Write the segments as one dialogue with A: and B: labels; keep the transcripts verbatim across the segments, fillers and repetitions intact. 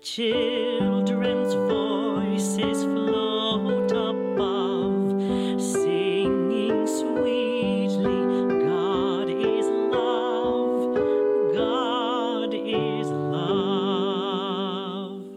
A: Children's voices float above, singing sweetly, God is love, God is love.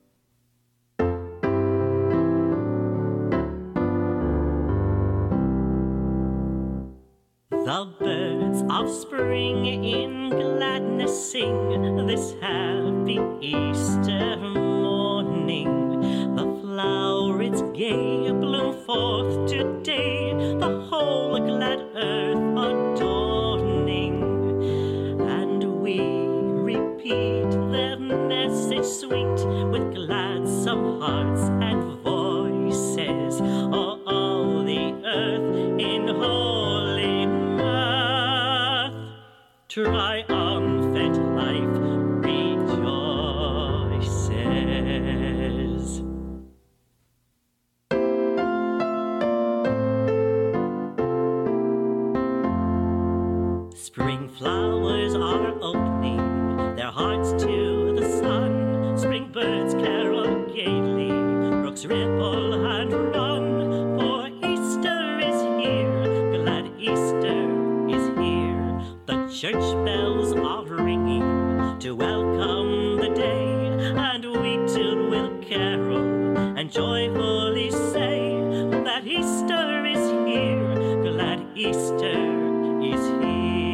A: The birds of spring in gladness sing this happy Easter morning. The flowers gay bloom forth today, the whole glad earth adorning. And we repeat their message sweet with gladsome hearts and voices. Oh, all the earth in holy mirth, triumphant life rejoices. Spring flowers are opening their hearts to the sun. Spring birds carol gaily, brooks ripple and run. For Easter is here, glad Easter is here. The church bells are ringing to welcome the day, and we too will carol and joyfully say that Easter is here, glad Easter is here.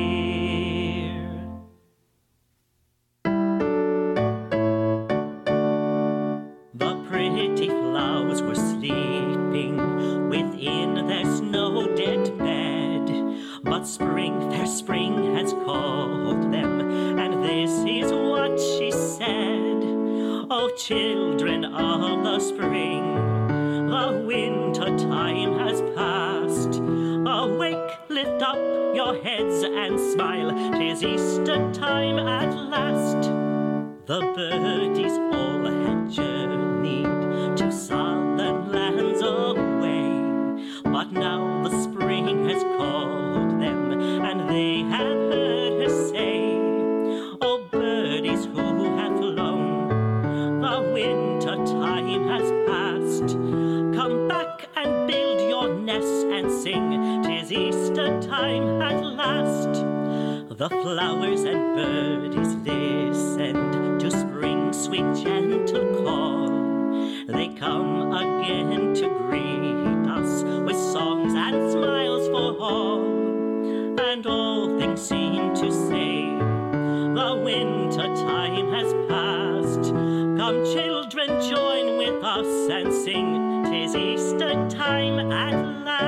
A: The pretty flowers were sleeping within their snow-decked bed, but spring, fair spring, has called them, and this is what she said. Oh, children of the spring, the winter time has passed. Awake, lift up your heads and smile, 'tis Easter time at last. The birdies all had journeyed to southern lands away, but now the spring has called them, and they have heard her say, oh, birdies who have flown, the winter time has passed. Come back and build your nests and sing, 'tis Easter time at last. The flowers and birdies listened to spring's sweet gentle call. They come again to greet us with songs and smiles for all. And all things seem to say, the winter time has passed. Come children, join with us and sing, 'tis Easter time at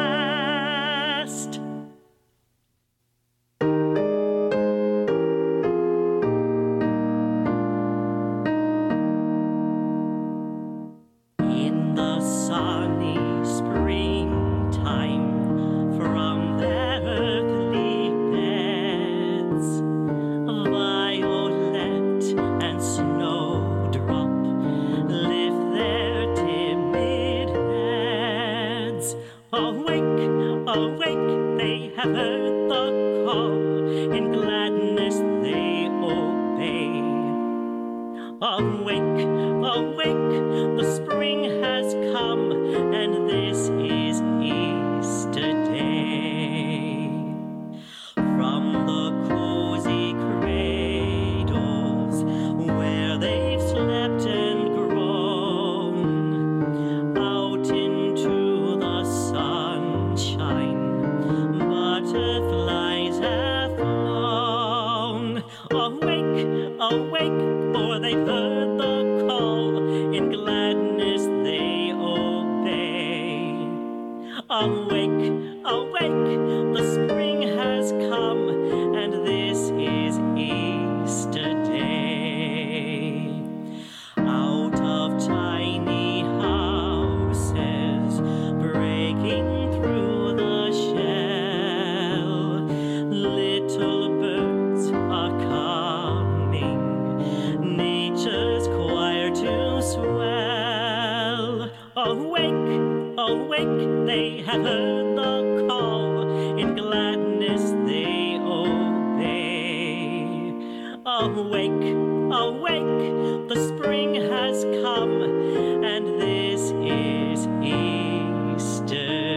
A: last. In the sunny springtime, from their earthly beds, violet and snowdrop lift their timid heads. Awake, awake, they have heard the call, in gladness they obey. Awake, awake, the spring has come, and this is Easter Day. From the cozy cradles where they've slept and grown, out into the sunshine, butterflies have flown. Awake, awake, for they've heard the call, in gladness they obey. Awake, awake, the spring has come, and this is Easter Day. Out of tiny houses, breaking through the shell, little birds are coming, nature's choir to swell. Awake, awake, they have heard the call, in gladness they obey. Awake, awake, the spring has come, and this is Easter.